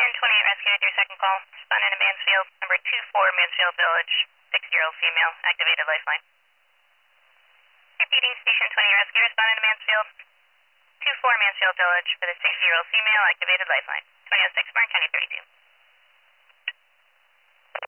Station 28 Rescue with your second call. Responding to Mansfield, number 24 Mansfield Village. 6-year-old female, activated lifeline. Repeating, Station 28 Rescue, responding to Mansfield. 24 Mansfield Village for the 6-year-old female, activated lifeline. 2006 Martin County 32.